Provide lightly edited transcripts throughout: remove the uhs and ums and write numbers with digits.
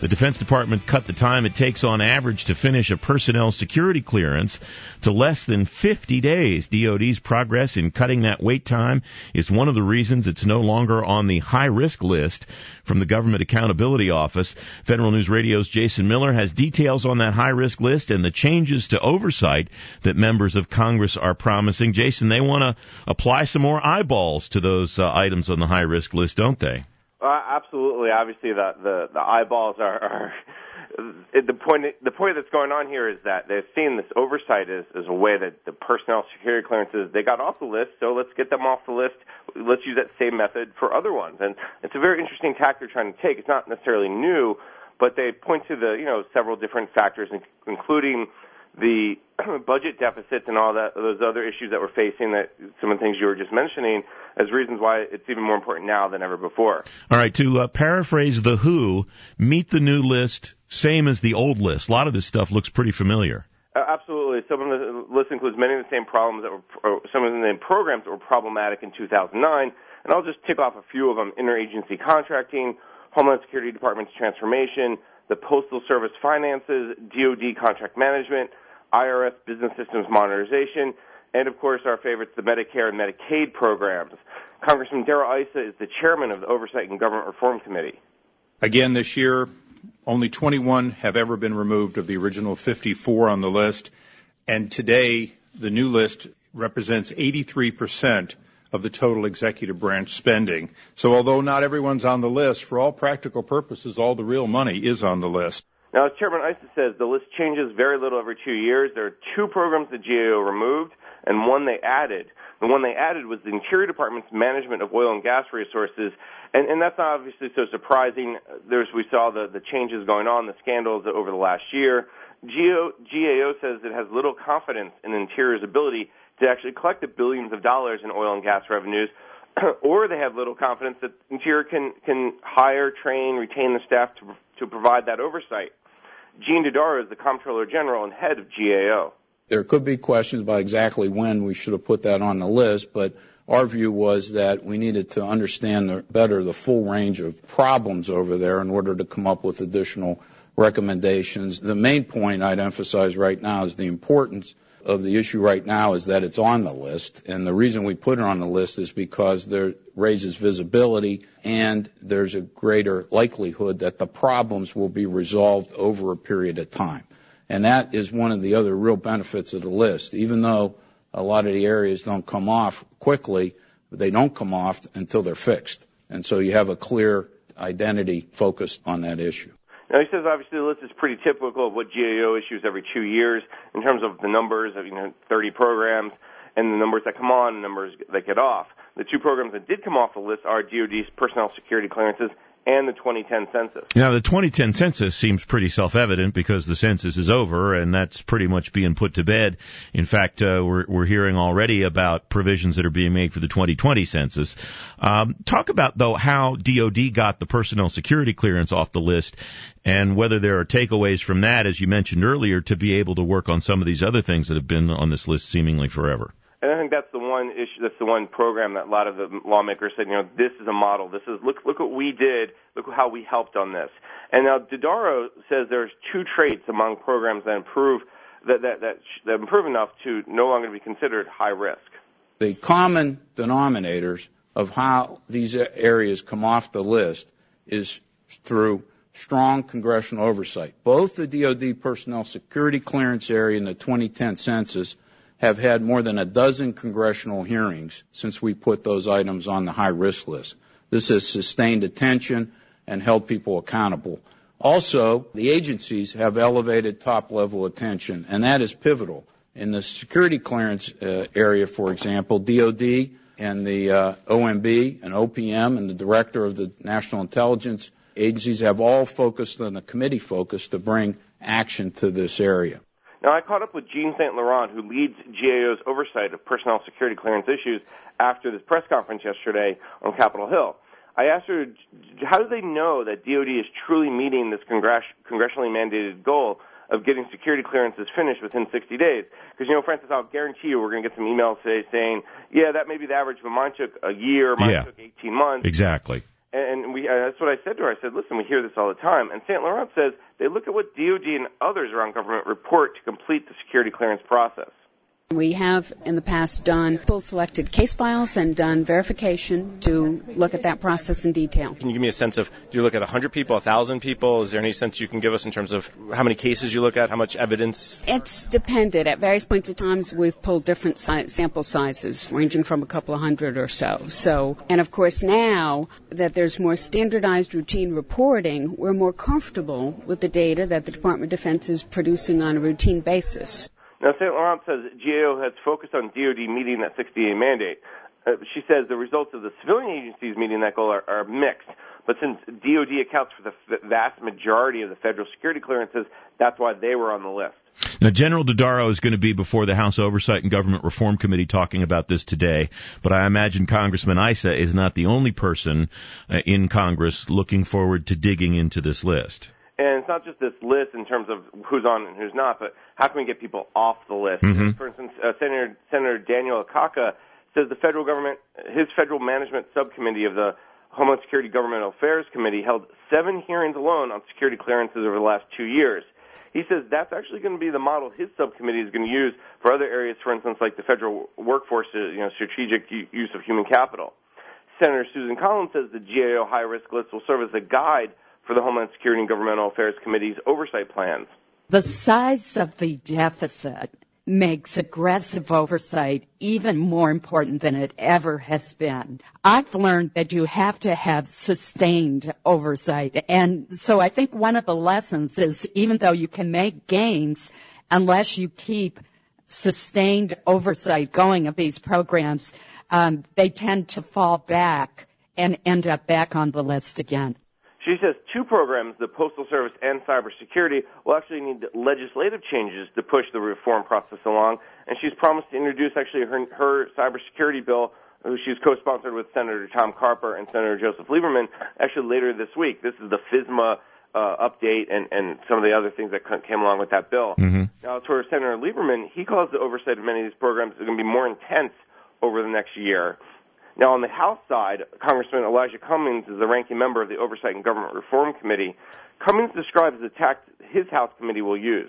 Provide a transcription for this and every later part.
The Defense Department cut the time it takes on average to finish a personnel security clearance to less than 50 days. DoD's progress in cutting that wait time is one of the reasons it's no longer on the high-risk list from the Government Accountability Office. Federal News Radio's Jason Miller has details on that high-risk list and the changes to oversight that members of Congress are promising. Jason, they want to apply some more eyeballs to those items on the high-risk list, don't they? Absolutely. Obviously, the eyeballs are the point that's going on here is that they've seen this oversight as a way that the personnel security clearances, they got off the list, so let's get them off the list. Let's use that same method for other ones. And it's a very interesting tack they're trying to take. It's not necessarily new, but they point to several different factors, including the budget deficits and all that, those other issues that we're facing, that some of the things you were just mentioning, as reasons why it's even more important now than ever before. All right, to paraphrase The Who, meet the new list, same as the old list. A lot of this stuff looks pretty familiar. Absolutely. Some of the list includes many of the same problems some of the same programs that were problematic in 2009, and I'll just tick off a few of them: interagency contracting, Homeland Security Department's transformation, the Postal Service finances, DoD contract management, IRS business systems modernization, and, of course, our favorites, the Medicare and Medicaid programs. Congressman Darrell Issa is the chairman of the Oversight and Government Reform Committee. Again, this year, only 21 have ever been removed of the original 54 on the list, and today the new list represents 83% of the total executive branch spending. So although not everyone's on the list, for all practical purposes, all the real money is on the list. Now, as Chairman Issa says, the list changes very little every 2 years. There are two programs the GAO removed and one they added. The one they added was the Interior Department's management of oil and gas resources, and that's not obviously so surprising. We saw the changes going on, the scandals over the last year. GAO says it has little confidence in Interior's ability to actually collect the billions of dollars in oil and gas revenues, or they have little confidence that Interior can hire, train, retain the staff to provide that oversight. Gene Dodaro is the Comptroller General and head of GAO. There could be questions about exactly when we should have put that on the list, but our view was that we needed to understand better the full range of problems over there in order to come up with additional recommendations. The main point I'd emphasize right now is the importance of the issue right now is that it's on the list, and the reason we put it on the list is because there raises visibility and there's a greater likelihood that the problems will be resolved over a period of time. And that is one of the other real benefits of the list. Even though a lot of the areas don't come off quickly, they don't come off until they're fixed. And so you have a clear identity focused on that issue. Now, he says obviously the list is pretty typical of what GAO issues every 2 years in terms of the numbers of 30 programs and the numbers that come on and numbers that get off. The two programs that did come off the list are DoD's personnel security clearances and the 2010 census. Now, the 2010 census seems pretty self-evident because the census is over, and that's pretty much being put to bed. In fact, we're hearing already about provisions that are being made for the 2020 census. Talk about, though, how DoD got the personnel security clearance off the list and whether there are takeaways from that, as you mentioned earlier, to be able to work on some of these other things that have been on this list seemingly forever. And I think that's the one issue, that's the one program that a lot of the lawmakers said, this is a model. This is, look what we did. Look how we helped on this. And now Dodaro says there's two traits among programs that improve, that improve enough to no longer be considered high risk. The common denominators of how these areas come off the list is through strong congressional oversight. Both the DoD personnel security clearance area and the 2010 census have had more than a dozen congressional hearings since we put those items on the high-risk list. This has sustained attention and held people accountable. Also, the agencies have elevated top-level attention, and that is pivotal. In the security clearance area, for example, DoD and the OMB and OPM and the director of the National Intelligence agencies have all focused on the committee focus to bring action to this area. Now, I caught up with Jean St. Laurent, who leads GAO's oversight of personnel security clearance issues, after this press conference yesterday on Capitol Hill. I asked her, how do they know that DoD is truly meeting this congressionally mandated goal of getting security clearances finished within 60 days? Because, Francis, I'll guarantee you we're going to get some emails today saying, that may be the average, but mine took a year, mine took 18 months. Exactly. And that's what I said to her. I said, listen, we hear this all the time. And St. Laurent says they look at what DOD and others around government report to complete the security clearance process. We have in the past done full selected case files and done verification to look at that process in detail. Can you give me a sense of, do you look at 100 people, 1,000 people? Is there any sense you can give us in terms of how many cases you look at, how much evidence? It's depended. At various points in time, we've pulled different sample sizes, ranging from a couple of hundred or so. And of course now that there's more standardized routine reporting, we're more comfortable with the data that the Department of Defense is producing on a routine basis. Now, St. Laurent says GAO has focused on DOD meeting that 60-day mandate. She says the results of the civilian agencies meeting that goal are mixed. But since DOD accounts for the vast majority of the federal security clearances, that's why they were on the list. Now, General Dodaro is going to be before the House Oversight and Government Reform Committee talking about this today, but I imagine Congressman Issa is not the only person in Congress looking forward to digging into this list. And it's not just this list in terms of who's on and who's not, but how can we get people off the list? Mm-hmm. For instance, Senator Daniel Akaka says the federal government, his Federal Management Subcommittee of the Homeland Security Governmental Affairs Committee held 7 hearings alone on security clearances over the last 2 years. He says that's actually going to be the model his subcommittee is going to use for other areas, for instance, like the federal workforce, strategic use of human capital. Senator Susan Collins says the GAO high-risk list will serve as a guide for the Homeland Security and Governmental Affairs Committee's oversight plans. The size of the deficit makes aggressive oversight even more important than it ever has been. I've learned that you have to have sustained oversight. And so I think one of the lessons is even though you can make gains, unless you keep sustained oversight going of these programs, they tend to fall back and end up back on the list again. She says 2 programs, the Postal Service and cybersecurity, will actually need legislative changes to push the reform process along, and she's promised to introduce actually her cybersecurity bill, who she's co-sponsored with Senator Tom Carper and Senator Joseph Lieberman, actually later this week. This is the FISMA update and some of the other things that came along with that bill. Mm-hmm. Now, for Senator Lieberman, he calls the oversight of many of these programs is going to be more intense over the next year. Now, on the House side, Congressman Elijah Cummings is the ranking member of the Oversight and Government Reform Committee. Cummings describes the tact his House committee will use.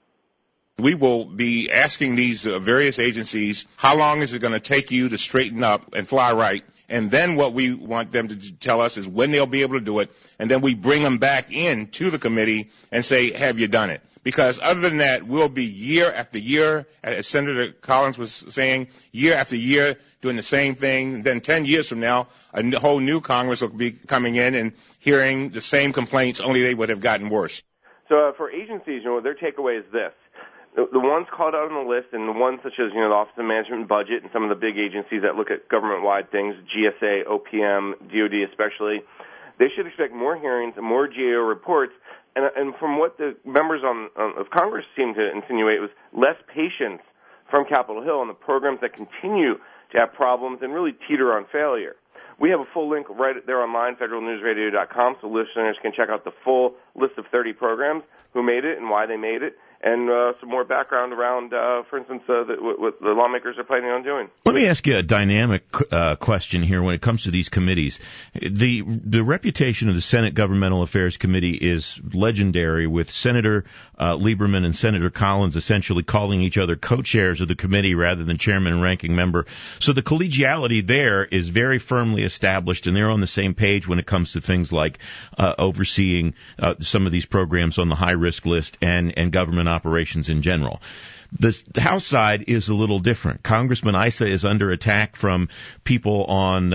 We will be asking these various agencies, how long is it going to take you to straighten up and fly right? And then what we want them to tell us is when they'll be able to do it. And then we bring them back in to the committee and say, have you done it? Because other than that, we'll be year after year, as Senator Collins was saying, year after year doing the same thing. And then 10 years from now, a whole new Congress will be coming in and hearing the same complaints, only they would have gotten worse. So for agencies, their takeaway is this. The ones called out on the list and the ones such as, the Office of Management and Budget and some of the big agencies that look at government-wide things, GSA, OPM, DOD especially, they should expect more hearings and more GAO reports. And from what the members of Congress seem to insinuate was less patience from Capitol Hill on the programs that continue to have problems and really teeter on failure. We have a full link right there online, federalnewsradio.com, so listeners can check out the full list of 30 programs, who made it and why they made it, and some more background around, for instance, what the lawmakers are planning on doing. Let me ask you a dynamic question here when it comes to these committees. The reputation of the Senate Governmental Affairs Committee is legendary, with Senator Lieberman and Senator Collins essentially calling each other co-chairs of the committee rather than chairman and ranking member. So the collegiality there is very firmly established, and they're on the same page when it comes to things like overseeing some of these programs on the high-risk list and government operations in general. The House side is a little different. Congressman Issa is under attack from people on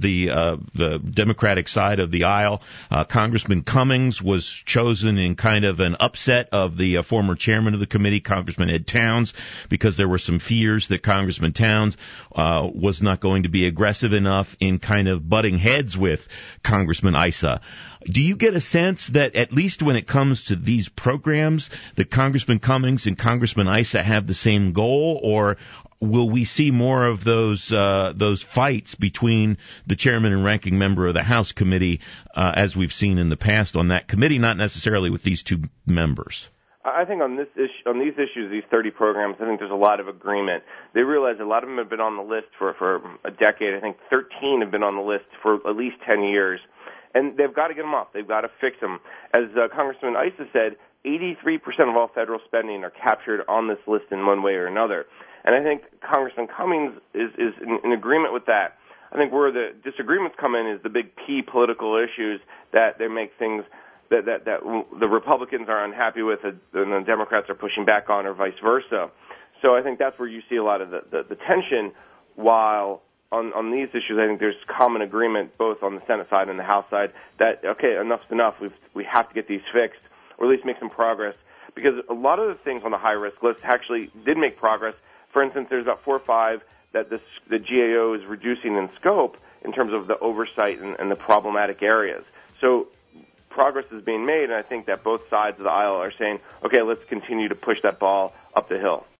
the Democratic side of the aisle. Congressman Cummings was chosen in kind of an upset of the former chairman of the committee, Congressman Ed Towns, because there were some fears that Congressman Towns was not going to be aggressive enough in kind of butting heads with Congressman Issa. Do you get a sense that at least when it comes to these programs, that Congressman Cummings and Congressman Issa have the same goal, or will we see more of those fights between the chairman and ranking member of the House committee as we've seen in the past on that committee, not necessarily with these two members? I think on these issues, these 30 programs, I think there's a lot of agreement. They realize a lot of them have been on the list for a decade. I think 13 have been on the list for at least 10 years. And they've got to get them off. They've got to fix them. As Congressman Issa said, 83% of all federal spending are captured on this list in one way or another. And I think Congressman Cummings is in agreement with that. I think where the disagreements come in is the big P political issues that they make things that the Republicans are unhappy with and the Democrats are pushing back on, or vice versa. So I think that's where you see a lot of the tension, while on these issues I think there's common agreement both on the Senate side and the House side that, okay, enough's enough. We have to get these fixed, or at least make some progress, because a lot of the things on the high-risk list actually did make progress. For instance, there's about 4 or 5 that the GAO is reducing in scope in terms of the oversight and the problematic areas. So progress is being made, and I think that both sides of the aisle are saying, okay, let's continue to push that ball up the hill.